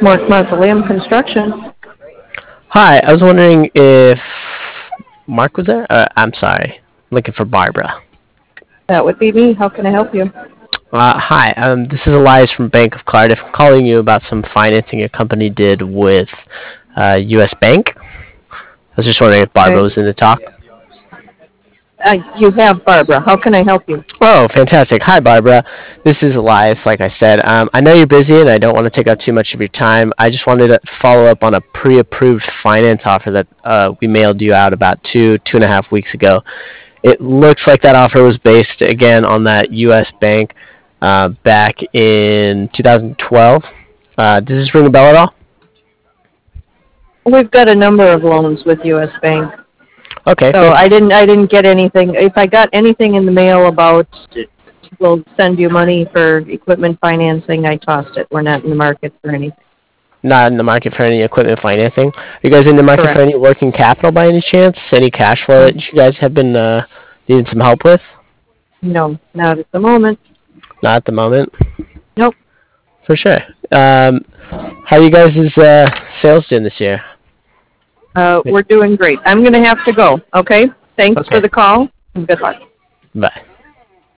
Mark Mausoleum Construction. Hi, I was wondering if Mark was there. I'm sorry, looking for Barbara. That would be me. How can I help you? Hi, this is Elias from Bank of Cardiff. I'm calling you about some financing your company did with U.S. Bank. I was just wondering if Barbara Okay. was in the talk. You have Barbara. How can I help you? Oh, fantastic. Hi, Barbara. This is Elias, like I said. I know you're busy and I don't want to take up too much of your time. I just wanted to follow up on a pre-approved finance offer that we mailed you out about 2.5 weeks ago. It looks like that offer was based, again, on that U.S. Bank back in 2012. Does this ring a bell at all? We've got a number of loans with U.S. Bank, Okay, so I fantastic. didn't. I didn't get anything. If I got anything in the mail about we'll send you money for equipment financing, I tossed it. We're not in the market for anything. Not in the market for any equipment financing. Are you guys in the market for Correct. any working capital by any chance? Any cash flow No, that you guys have been needing some help with? no, not at the moment. Not at the moment, Nope. for sure. How you guys' sales doing this year? We're doing great. I'm going to have to go. Okay. Thanks for Okay, the call. And good luck. bye.